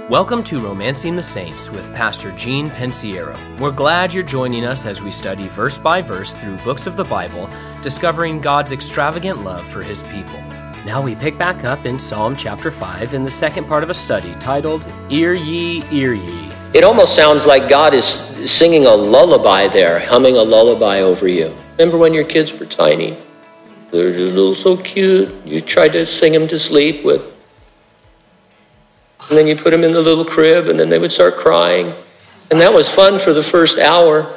Welcome to Romancing the Saints with Pastor Gene Pensiero. We're glad you're joining us as we study verse by verse through books of the Bible, discovering God's extravagant love for His people. Now we pick back up in Psalm chapter 5 in the second part of a study titled, Ear Ye, Ear Ye. It almost sounds like God is singing a lullaby there, humming a lullaby over you. Remember when your kids were tiny? They're just little so cute. You tried to sing them to sleep with. And then you put them in the little crib, and then they would start crying. And that was fun for the first hour.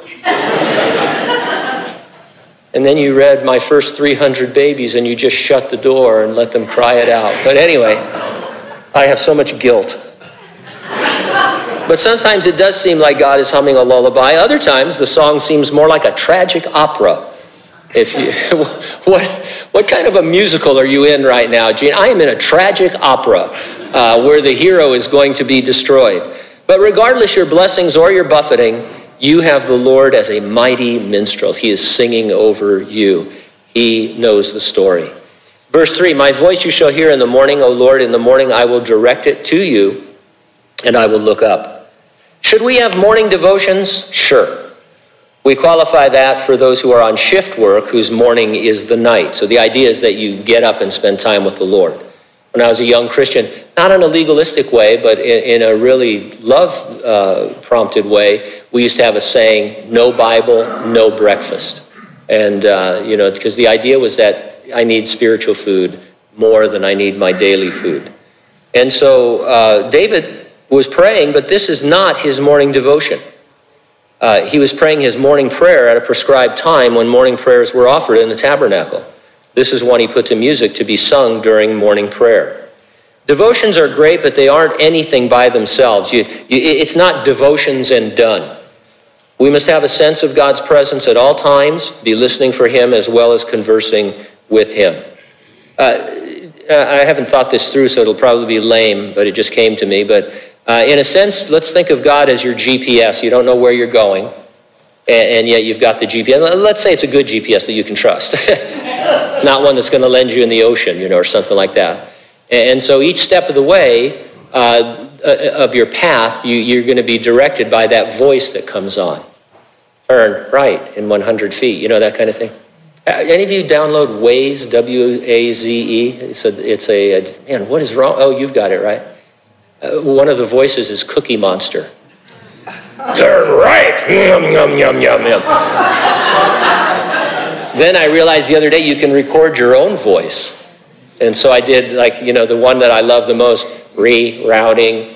And then you read My First 300 Babies, and you just shut the door and let them cry it out. But anyway, I have so much guilt. But sometimes it does seem like God is humming a lullaby. Other times, the song seems more like a tragic opera. If you, what kind of a musical are you in right now, Gene? I am in a tragic opera. Where the hero is going to be destroyed. But regardless your blessings or your buffeting, you have the Lord as a mighty minstrel. He is singing over you. He knows the story. Verse 3, My voice you shall hear in the morning, O Lord, in the morning I will direct it to you, and I will look up. Should we have morning devotions? Sure. We qualify that for those who are on shift work, whose morning is the night. So the idea is that you get up and spend time with the Lord. When I was a young Christian, not in a legalistic way, but in a really love-prompted way, we used to have a saying, no Bible, no breakfast. And, because the idea was that I need spiritual food more than I need my daily food. And so David was praying, but this is not his morning devotion. He was praying his morning prayer at a prescribed time when morning prayers were offered in the tabernacle. This is one he put to music to be sung during morning prayer. Devotions are great, but they aren't anything by themselves. It's not devotions and done. We must have a sense of God's presence at all times, be listening for Him as well as conversing with Him. I haven't thought this through, so it'll probably be lame, but it just came to me. But in a sense, let's think of God as your GPS. You don't know where you're going, and yet you've got the GPS. Let's say it's a good GPS that you can trust. Not one that's going to lend you in the ocean, or something like that. And so each step of the way of your path, you're going to be directed by that voice that comes on. Turn right in 100 feet, that kind of thing. Any of you download Waze, W-A-Z-E? Man, what is wrong? Oh, you've got it, right? One of the voices is Cookie Monster. Turn right! Yum, yum, yum, yum, yum. Then I realized the other day you can record your own voice. And so I did the one that I love the most, rerouting.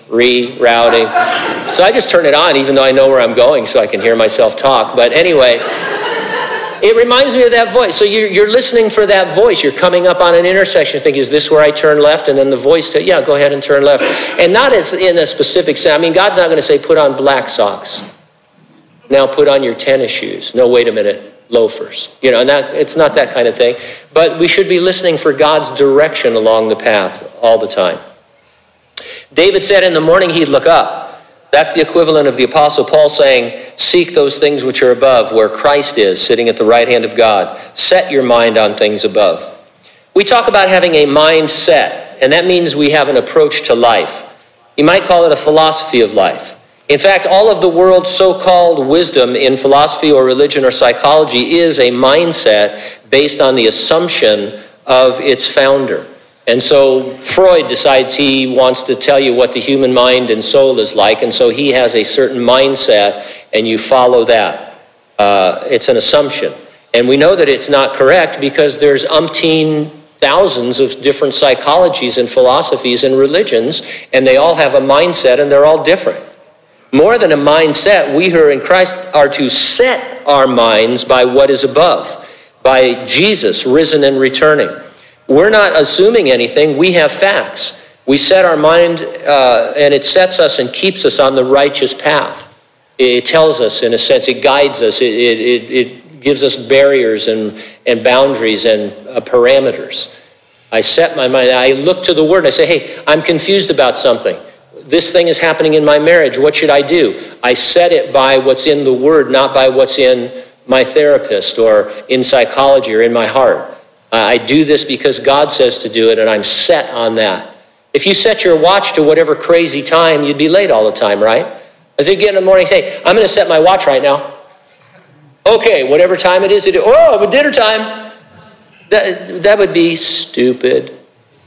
So I just turn it on even though I know where I'm going so I can hear myself talk. But anyway, it reminds me of that voice. So you're listening for that voice. You're coming up on an intersection thinking, is this where I turn left? And then the voice says, yeah, go ahead and turn left. And not as in a specific sense. I mean, God's not going to say, put on black socks. Now put on your tennis shoes. No, wait a minute. Loafers, and it's not that kind of thing. But we should be listening for God's direction along the path all the time. David said in the morning he'd look up. That's the equivalent of the Apostle Paul saying, seek those things which are above, where Christ is, sitting at the right hand of God. Set your mind on things above. We talk about having a mindset, and that means we have an approach to life. You might call it a philosophy of life. In fact, all of the world's so-called wisdom in philosophy or religion or psychology is a mindset based on the assumption of its founder. And so Freud decides he wants to tell you what the human mind and soul is like, and so he has a certain mindset, and you follow that. It's an assumption. And we know that it's not correct because there's umpteen thousands of different psychologies and philosophies and religions, and they all have a mindset, and they're all different. More than a mindset, we who are in Christ are to set our minds by what is above, by Jesus risen and returning. We're not assuming anything. We have facts. We set our mind, and it sets us and keeps us on the righteous path. It tells us, in a sense, it guides us. It gives us barriers and boundaries and parameters. I set my mind. I look to the Word and I say, hey, I'm confused about something. This thing is happening in my marriage. What should I do? I set it by what's in the Word, not by what's in my therapist or in psychology or in my heart. I do this because God says to do it, and I'm set on that. If you set your watch to whatever crazy time, you'd be late all the time, right? As you get in the morning, say, I'm going to set my watch right now. Okay, whatever time it is, dinner time. That would be stupid.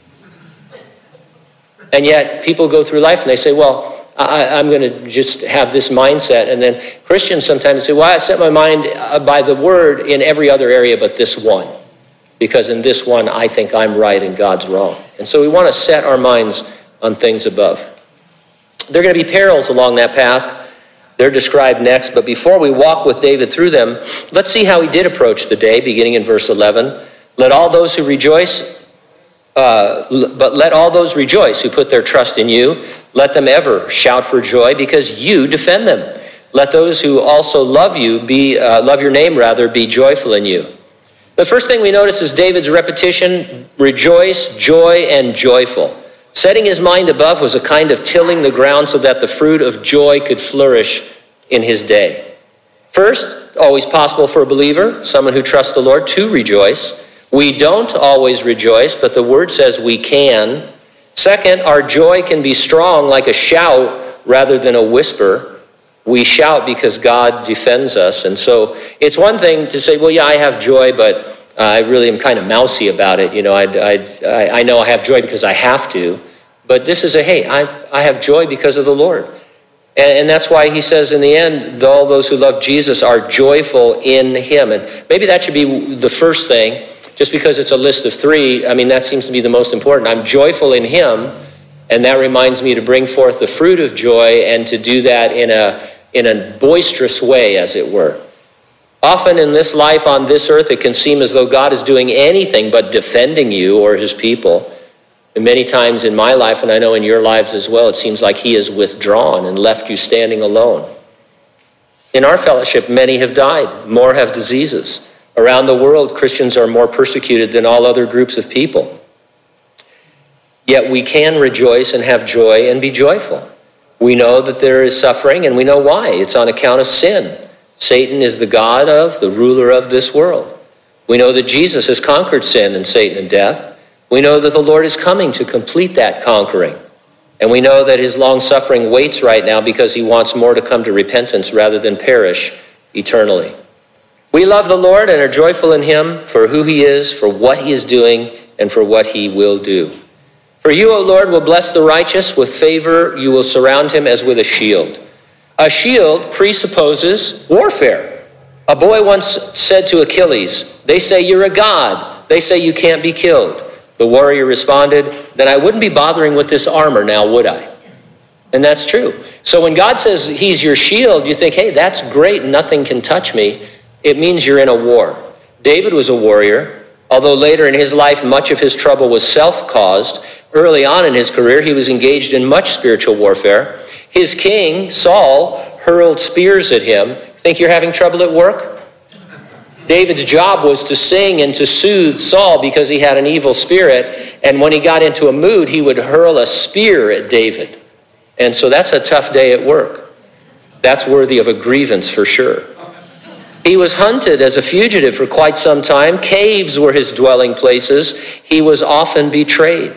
And yet people go through life and they say, well, I'm going to just have this mindset. And then Christians sometimes say, well, I set my mind by the word in every other area but this one. Because in this one, I think I'm right and God's wrong. And so we want to set our minds on things above. There are going to be perils along that path. They're described next. But before we walk with David through them, let's see how he did approach the day, beginning in verse 11. Let all those who rejoice, but let all those rejoice who put their trust in you. Let them ever shout for joy because you defend them. Let those who also love you, love your name rather, be joyful in you. The first thing we notice is David's repetition, rejoice, joy, and joyful. Setting his mind above was a kind of tilling the ground so that the fruit of joy could flourish in his day. First, always possible for a believer, someone who trusts the Lord, to rejoice. We don't always rejoice, but the word says we can. Second, our joy can be strong like a shout rather than a whisper. We shout because God defends us. And so it's one thing to say, well, yeah, I have joy, but I really am kind of mousy about it. You know, I know I have joy because I have to. But this is hey, I have joy because of the Lord. And that's why he says in the end, all those who love Jesus are joyful in him. And maybe that should be the first thing. Just because it's a list of three, I mean, that seems to be the most important. I'm joyful in him, and that reminds me to bring forth the fruit of joy and to do that in a boisterous way, as it were. Often in this life on this earth, it can seem as though God is doing anything but defending you or his people. And many times in my life, and I know in your lives as well, it seems like he has withdrawn and left you standing alone. In our fellowship, many have died, more have diseases. Around the world, Christians are more persecuted than all other groups of people. Yet we can rejoice and have joy and be joyful. We know that there is suffering, and we know why. It's on account of sin. Satan is the god of, the ruler of this world. We know that Jesus has conquered sin and Satan and death. We know that the Lord is coming to complete that conquering. And we know that his long suffering waits right now because he wants more to come to repentance rather than perish eternally. We love the Lord and are joyful in him for who he is, for what he is doing, and for what he will do. For you, O Lord, will bless the righteous. With favor you will surround him as with a shield. A shield presupposes warfare. A boy once said to Achilles, they say you're a god. They say you can't be killed. The warrior responded, then I wouldn't be bothering with this armor now, would I? And that's true. So when God says he's your shield, you think, hey, that's great. Nothing can touch me. It means you're in a war. David was a warrior. Although later in his life, much of his trouble was self-caused. Early on in his career, he was engaged in much spiritual warfare. His king, Saul, hurled spears at him. Think you're having trouble at work? David's job was to sing and to soothe Saul because he had an evil spirit. And when he got into a mood, he would hurl a spear at David. And so that's a tough day at work. That's worthy of a grievance for sure. He was hunted as a fugitive for quite some time. Caves were his dwelling places. He was often betrayed.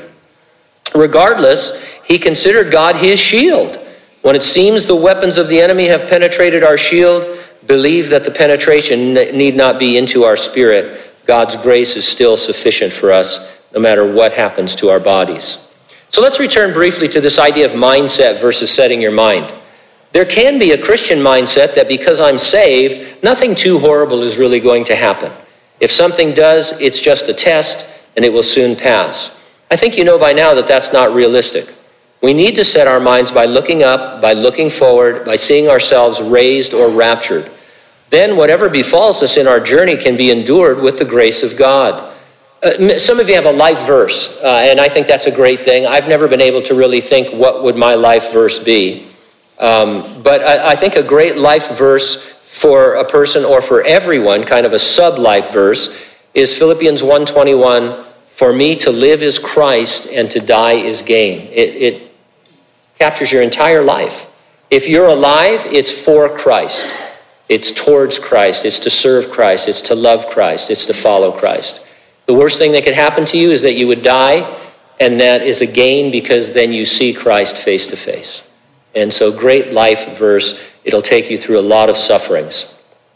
Regardless, he considered God his shield. When it seems the weapons of the enemy have penetrated our shield, believe that the penetration need not be into our spirit. God's grace is still sufficient for us, no matter what happens to our bodies. So let's return briefly to this idea of mindset versus setting your mind. There can be a Christian mindset that because I'm saved, nothing too horrible is really going to happen. If something does, it's just a test and it will soon pass. I think you know by now that that's not realistic. We need to set our minds by looking up, by looking forward, by seeing ourselves raised or raptured. Then whatever befalls us in our journey can be endured with the grace of God. Some of you have a life verse, and I think that's a great thing. I've never been able to really think what would my life verse be. But I think a great life verse for a person or for everyone, kind of a sub-life verse, is Philippians 1:21, for me to live is Christ and to die is gain. It captures your entire life. If you're alive, it's for Christ. It's towards Christ. It's to serve Christ. It's to love Christ. It's to follow Christ. The worst thing that could happen to you is that you would die and that is a gain because then you see Christ face to face. And so great life verse. It'll take you through a lot of sufferings.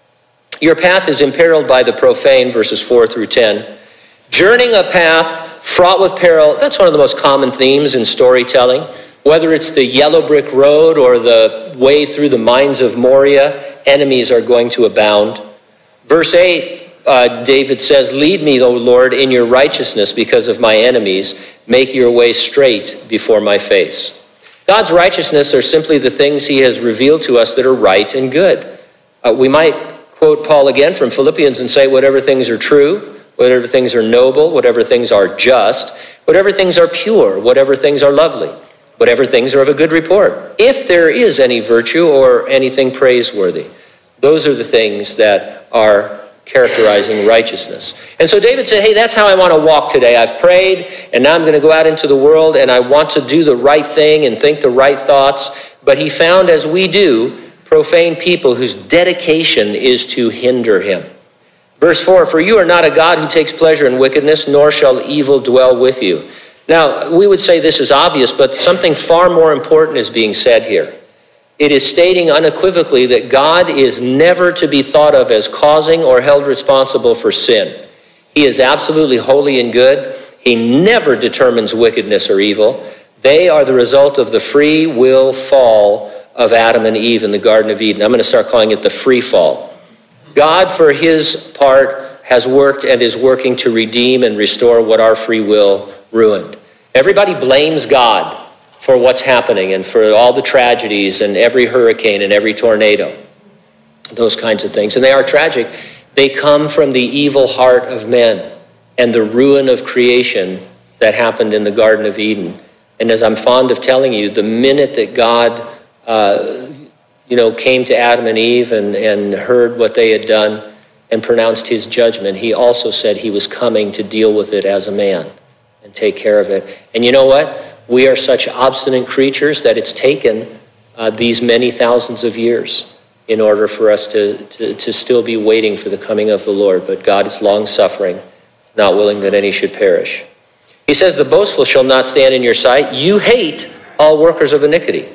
Your path is imperiled by the profane, verses 4 through 10. Journeying a path fraught with peril, that's one of the most common themes in storytelling. Whether it's the yellow brick road or the way through the mines of Moria, enemies are going to abound. Verse 8, David says, lead me, O Lord, in your righteousness because of my enemies. Make your way straight before my face. God's righteousness are simply the things he has revealed to us that are right and good. We might quote Paul again from Philippians and say, whatever things are true, whatever things are noble, whatever things are just, whatever things are pure, whatever things are lovely, whatever things are of a good report. If there is any virtue or anything praiseworthy, those are the things that are characterizing righteousness. And so David said, hey, that's how I want to walk today. I've prayed, and now I'm going to go out into the world, and I want to do the right thing and think the right thoughts. But he found, as we do, profane people whose dedication is to hinder him. Verse 4, for you are not a God who takes pleasure in wickedness, nor shall evil dwell with you. Now, we would say this is obvious, but something far more important is being said here. It is stating unequivocally that God is never to be thought of as causing or held responsible for sin. He is absolutely holy and good. He never determines wickedness or evil. They are the result of the free will fall of Adam and Eve in the Garden of Eden. I'm going to start calling it the free fall. God, for his part, has worked and is working to redeem and restore what our free will ruined. Everybody blames God for what's happening and for all the tragedies and every hurricane and every tornado, those kinds of things. And they are tragic. They come from the evil heart of men and the ruin of creation that happened in the Garden of Eden. And as I'm fond of telling you, the minute that God came to Adam and Eve and heard what they had done and pronounced his judgment, he also said he was coming to deal with it as a man and take care of it. And you know what? We are such obstinate creatures that it's taken these many thousands of years in order for us to still be waiting for the coming of the Lord. But God is long-suffering, not willing that any should perish. He says, the boastful shall not stand in your sight. You hate all workers of iniquity.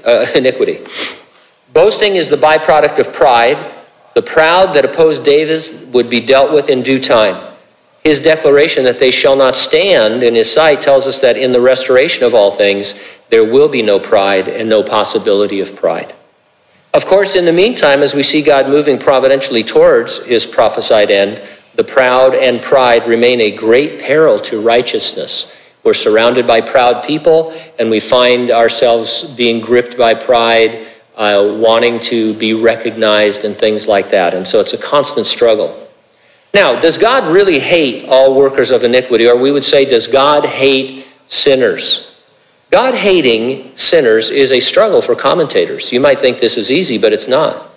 Boasting is the byproduct of pride. The proud that opposed David would be dealt with in due time. His declaration that they shall not stand in his sight tells us that in the restoration of all things, there will be no pride and no possibility of pride. Of course, in the meantime, as we see God moving providentially towards his prophesied end, the proud and pride remain a great peril to righteousness. We're surrounded by proud people, and we find ourselves being gripped by pride, wanting to be recognized and things like that. And so it's a constant struggle. Now, does God really hate all workers of iniquity? Or we would say, does God hate sinners? God hating sinners is a struggle for commentators. You might think this is easy, but it's not.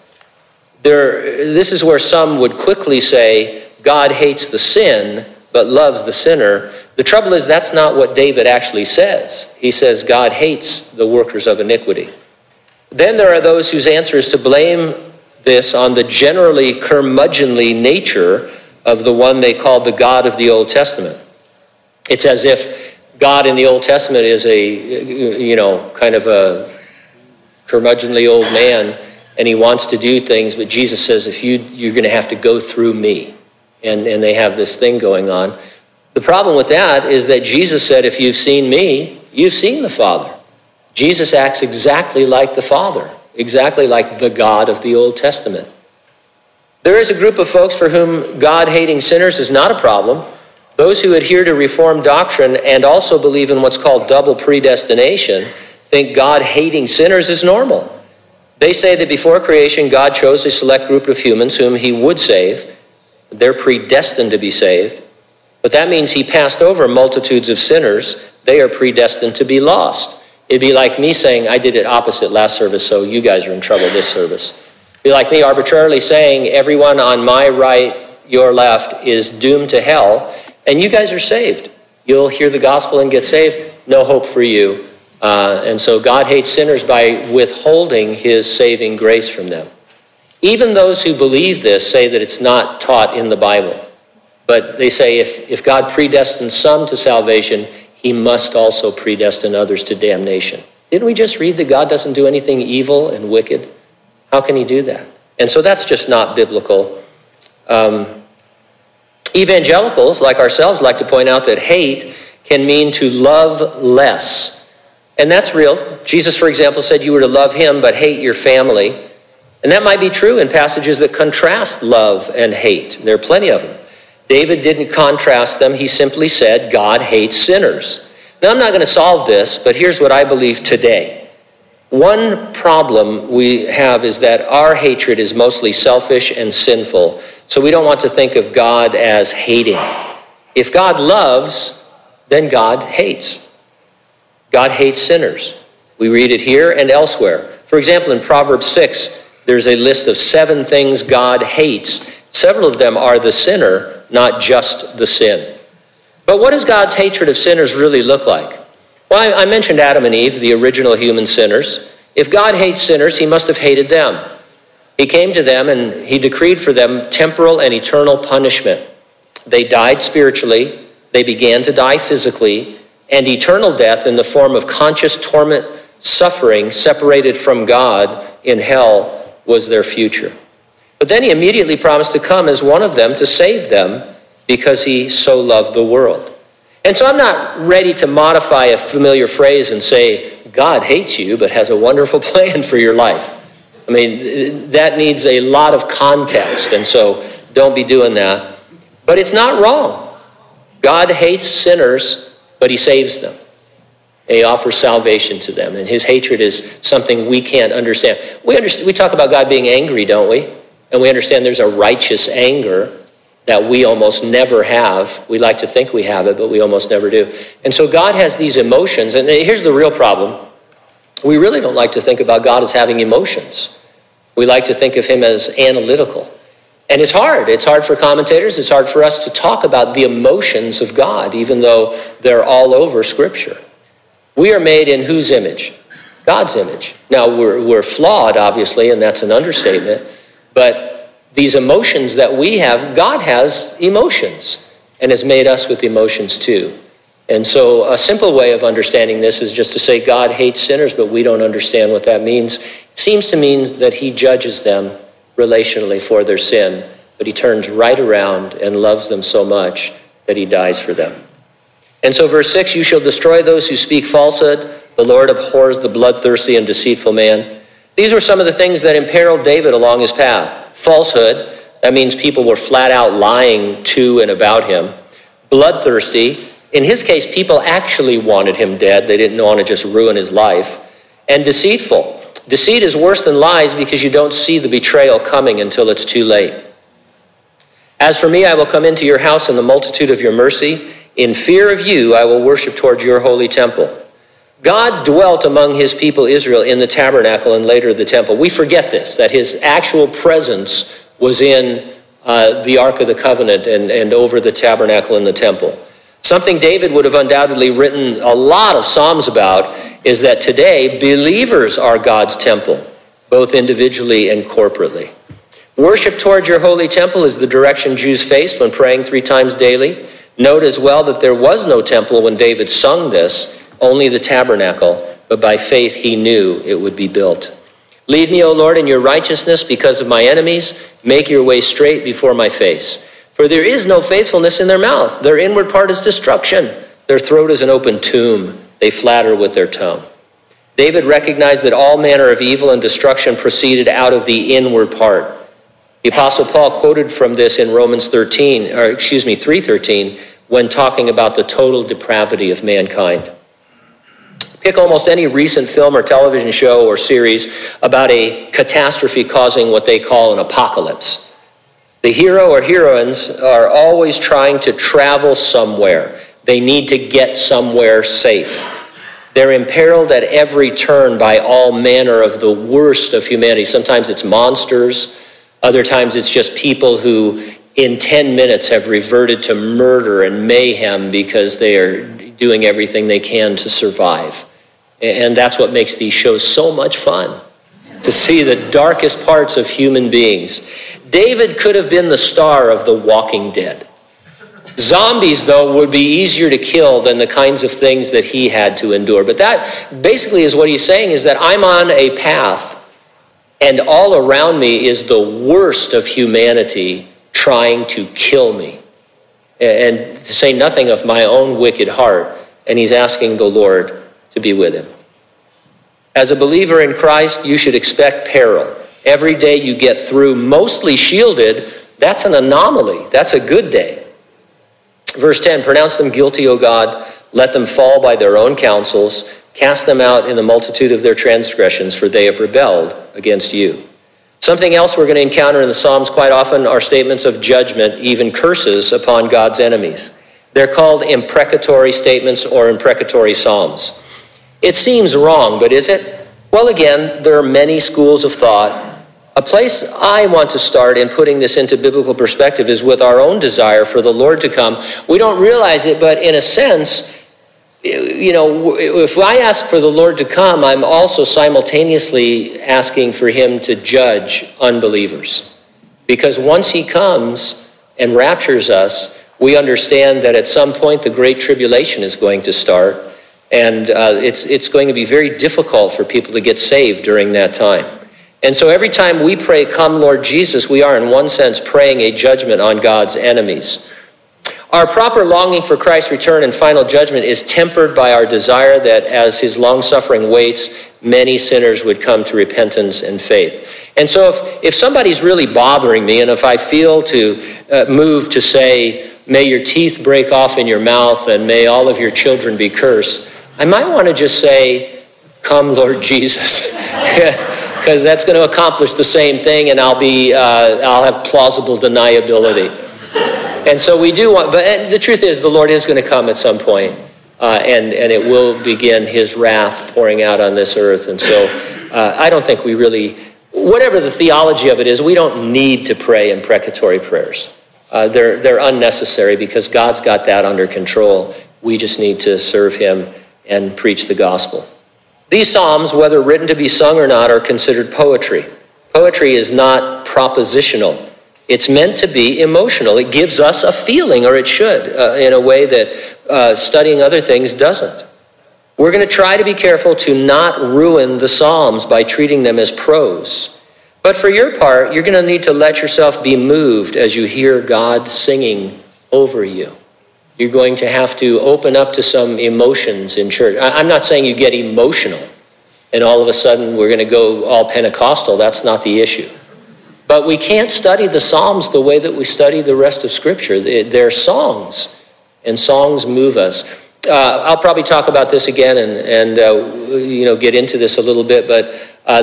This is where some would quickly say, God hates the sin, but loves the sinner. The trouble is, that's not what David actually says. He says God hates the workers of iniquity. Then there are those whose answer is to blame this on the generally curmudgeonly nature of the one they called the God of the Old Testament. It's as if God in the Old Testament is kind of a curmudgeonly old man, and he wants to do things, but Jesus says, you're going to have to go through me. And they have this thing going on. The problem with that is that Jesus said, if you've seen me, you've seen the Father. Jesus acts exactly like the Father, exactly like the God of the Old Testament. There is a group of folks for whom God-hating sinners is not a problem. Those who adhere to Reformed doctrine and also believe in what's called double predestination think God-hating sinners is normal. They say that before creation, God chose a select group of humans whom he would save. They're predestined to be saved. But that means he passed over multitudes of sinners. They are predestined to be lost. It'd be like me saying, I did it opposite last service, so you guys are in trouble this service. It'd be like me arbitrarily saying, everyone on my right, your left, is doomed to hell, and you guys are saved. You'll hear the gospel and get saved. No hope for you. And so God hates sinners by withholding his saving grace from them. Even those who believe this say that it's not taught in the Bible. But they say if God predestines some to salvation, he must also predestine others to damnation. Didn't we just read that God doesn't do anything evil and wicked? How can he do that? And so that's just not biblical. Evangelicals, like ourselves, like to point out that hate can mean to love less. And that's real. Jesus, for example, said you were to love him but hate your family. And that might be true in passages that contrast love and hate. There are plenty of them. David didn't contrast them. He simply said God hates sinners. Now, I'm not going to solve this, but here's what I believe today. One problem we have is that our hatred is mostly selfish and sinful, so we don't want to think of God as hating. If God loves, then God hates. God hates sinners. We read it here and elsewhere. For example, in Proverbs 6, there's a list of 7 things God hates. Several of them are the sinner, not just the sin. But what does God's hatred of sinners really look like? Well, I mentioned Adam and Eve, the original human sinners. If God hates sinners, he must have hated them. He came to them and he decreed for them temporal and eternal punishment. They died spiritually, they began to die physically, and eternal death in the form of conscious torment, suffering, separated from God in hell was their future. But then he immediately promised to come as one of them to save them because he so loved the world. And so I'm not ready to modify a familiar phrase and say, God hates you, but has a wonderful plan for your life. I mean, that needs a lot of context, and so don't be doing that. But it's not wrong. God hates sinners, but he saves them. And he offers salvation to them, and his hatred is something we can't understand. We talk about God being angry, don't we? And we understand there's a righteous anger that we almost never have. We like to think we have it, but we almost never do. And so God has these emotions, and here's the real problem. We really don't like to think about God as having emotions. We like to think of him as analytical. And it's hard. It's hard for commentators. It's hard for us to talk about the emotions of God, even though they're all over Scripture. We are made in whose image? God's image. Now, we're flawed, obviously, and that's an understatement, but these emotions that we have, God has emotions and has made us with emotions too. And so a simple way of understanding this is just to say God hates sinners, but we don't understand what that means. It seems to mean that he judges them relationally for their sin, but he turns right around and loves them so much that he dies for them. And so verse 6, you shall destroy those who speak falsehood. The Lord abhors the bloodthirsty and deceitful man. These were some of the things that imperiled David along his path. Falsehood, that means people were flat out lying to and about him. Bloodthirsty, in his case, people actually wanted him dead. They didn't want to just ruin his life. And deceitful. Deceit is worse than lies because you don't see the betrayal coming until it's too late. As for me, I will come into your house in the multitude of your mercy. In fear of you, I will worship towards your holy temple. God dwelt among his people Israel in the tabernacle and later the temple. We forget this, that his actual presence was in the Ark of the Covenant and over the tabernacle and the temple. Something David would have undoubtedly written a lot of Psalms about is that today believers are God's temple, both individually and corporately. Worship towards your holy temple is the direction Jews faced when praying 3 times daily. Note as well that there was no temple when David sung this, only the tabernacle, but by faith he knew it would be built. Lead me, O Lord, in your righteousness because of my enemies. Make your way straight before my face. For there is no faithfulness in their mouth. Their inward part is destruction. Their throat is an open tomb. They flatter with their tongue. David recognized that all manner of evil and destruction proceeded out of the inward part. The Apostle Paul quoted from this in Romans 3:13, when talking about the total depravity of mankind. Pick almost any recent film or television show or series about a catastrophe causing what they call an apocalypse. The hero or heroines are always trying to travel somewhere. They need to get somewhere safe. They're imperiled at every turn by all manner of the worst of humanity. Sometimes it's monsters. Other times it's just people who in 10 minutes have reverted to murder and mayhem because they are doing everything they can to survive. And that's what makes these shows so much fun, to see the darkest parts of human beings. David could have been the star of The Walking Dead. Zombies, though, would be easier to kill than the kinds of things that he had to endure. But that basically is what he's saying, is that I'm on a path, and all around me is the worst of humanity trying to kill me. And to say nothing of my own wicked heart. And he's asking the Lord to be with him. As a believer in Christ, you should expect peril. Every day you get through mostly shielded, that's an anomaly. That's a good day. Verse 10, pronounce them guilty, O God. Let them fall by their own counsels. Cast them out in the multitude of their transgressions, for they have rebelled against you. Something else we're going to encounter in the Psalms quite often are statements of judgment, even curses upon God's enemies. They're called imprecatory statements or imprecatory psalms. It seems wrong, but is it? Well, again, there are many schools of thought. A place I want to start in putting this into biblical perspective is with our own desire for the Lord to come. We don't realize it, but in a sense, if I ask for the Lord to come, I'm also simultaneously asking for him to judge unbelievers. Because once he comes and raptures us, we understand that at some point the Great Tribulation is going to start, and it's going to be very difficult for people to get saved during that time. And so every time we pray, come Lord Jesus, we are in one sense praying a judgment on God's enemies. Our proper longing for Christ's return and final judgment is tempered by our desire that as his long-suffering waits, many sinners would come to repentance and faith. And so if somebody's really bothering me, and if I feel to move to say, may your teeth break off in your mouth and may all of your children be cursed, I might want to just say, come Lord Jesus. Because that's going to accomplish the same thing, and I'll have plausible deniability. And so we do want, but the truth is the Lord is going to come at some point, and it will begin his wrath pouring out on this earth. And so I don't think we really, whatever the theology of it is, we don't need to pray imprecatory prayers. They're unnecessary because God's got that under control. We just need to serve him and preach the gospel. These psalms, whether written to be sung or not, are considered poetry. Poetry is not propositional. It's meant to be emotional. It gives us a feeling, or it should, in a way that studying other things doesn't. We're going to try to be careful to not ruin the psalms by treating them as prose. But for your part, you're going to need to let yourself be moved as you hear God singing over you. You're going to have to open up to some emotions in church. I'm not saying you get emotional and all of a sudden we're going to go all Pentecostal. That's not the issue. But we can't study the Psalms the way that we study the rest of Scripture. They're songs, and songs move us. I'll probably talk about this again and get into this a little bit, but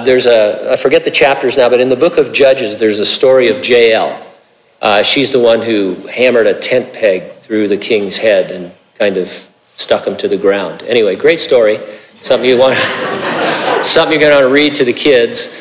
I forget the chapters now, but in the book of Judges, there's a story of Jael. She's the one who hammered a tent peg through the king's head and kind of stuck him to the ground. Anyway, great story. Something you're going to read to the kids.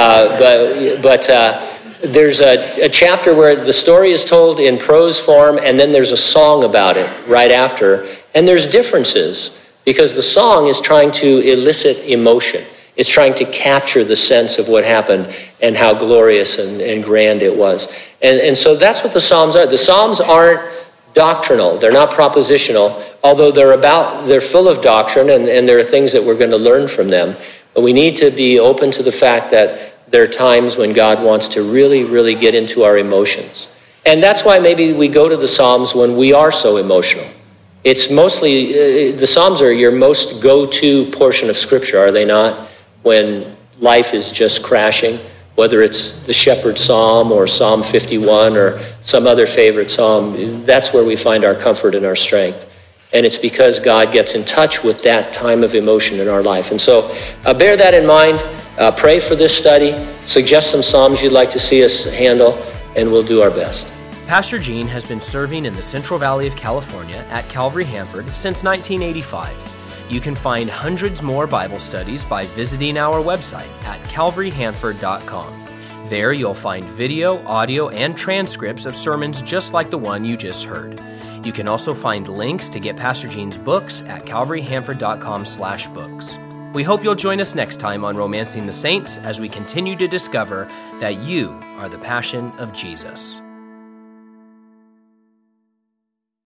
But there's a chapter where the story is told in prose form, and then there's a song about it right after. And there's differences because the song is trying to elicit emotion. It's trying to capture the sense of what happened and how glorious and grand it was. And so that's what the Psalms are. The Psalms aren't doctrinal. They're not propositional, although they're full of doctrine, and there are things that we're going to learn from them. But we need to be open to the fact that there are times when God wants to really, really get into our emotions. And that's why maybe we go to the Psalms when we are so emotional. It's mostly, the Psalms are your most go-to portion of Scripture, are they not? When life is just crashing, whether it's the Shepherd Psalm or Psalm 51 or some other favorite psalm, that's where we find our comfort and our strength. And it's because God gets in touch with that time of emotion in our life. And so bear that in mind. Pray for this study. Suggest some psalms you'd like to see us handle, and we'll do our best. Pastor Gene has been serving in the Central Valley of California at Calvary Hanford since 1985. You can find hundreds more Bible studies by visiting our website at calvaryhanford.com. There you'll find video, audio, and transcripts of sermons just like the one you just heard. You can also find links to get Pastor Gene's books at calvaryhanford.com/books. We hope you'll join us next time on Romancing the Saints as we continue to discover that you are the passion of Jesus.